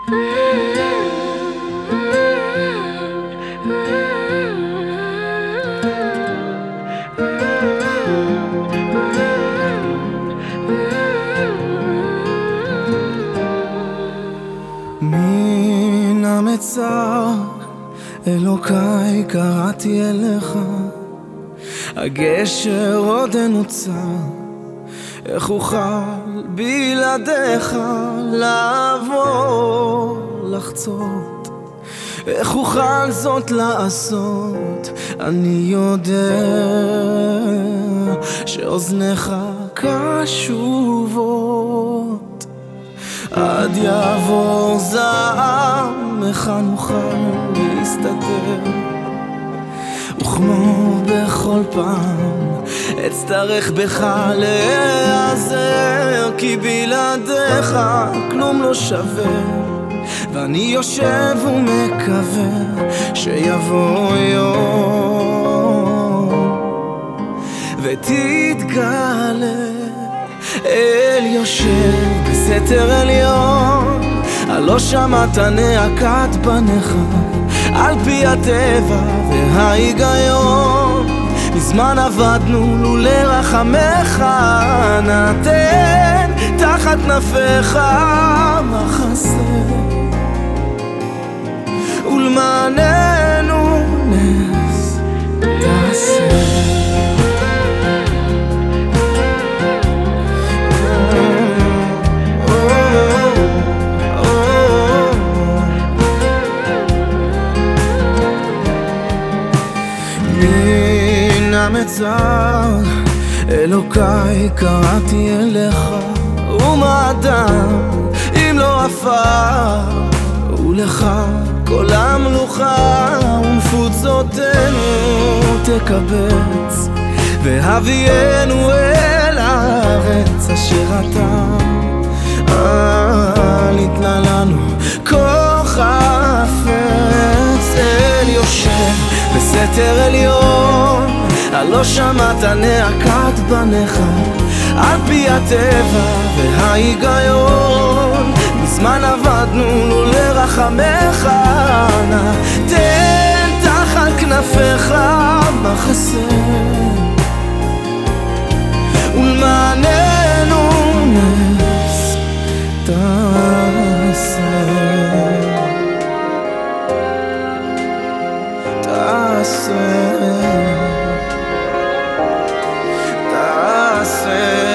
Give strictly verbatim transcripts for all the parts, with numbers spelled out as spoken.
מן המצר אלוקיי קראתי אליך, הגשר עוד אין נוצר, איך אוכל בלעדיך לעבור לחצות, איך אוכל זאת לעשות. אני יודע שאוזניך קשובות, עד יעבור זעם איך נוכל להסתדר, וכמו בכל פעם אצטרך בך להיעזר, כי בלעדיך כלום לא שווה, ואני יושב ומקווה שיבוא יום ותתגלה. אל יושב בסתר עליון, הלא שמעת נאקת בניך, על פי הטבע וההיגיון, מזמן עבדנו לולא רחמך, נתן תחת כנפיך מחסה, ולמעננו נס תעשה. מן המצר אלוקיי קראתי אליך, ומה אדם אם לא עפר, ולך כל המלוכה ומפוצותינו תקבץ, והביאנו אל הארץ אשר אתה אל יתנה לנו כוח חפץ. אל יושב בסתר עליון, הלא שמעת נאקת בניך, על פי הטבע וההיגיון, מזמן עבדנו לולא רחמך, נתן תחת כנפיך מחסה, ולמעננו נס תעשה. תעשה, תעשה.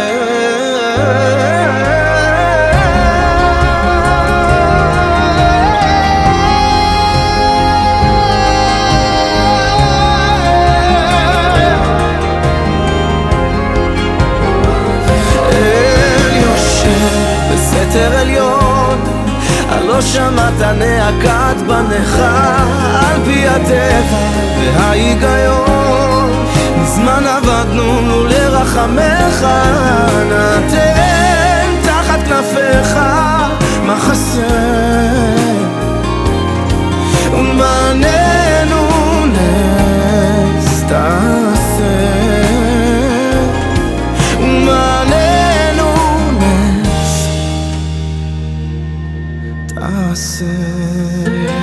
בסתר עליון, הלא שמעת נאקת בניך, על פי הטבע וההיגיון, מזמן עבדנו לולא רחמך, נתן תחת כנפיך מחסה, ולמעננו נס תעשה, ולמעננו נס תעשה.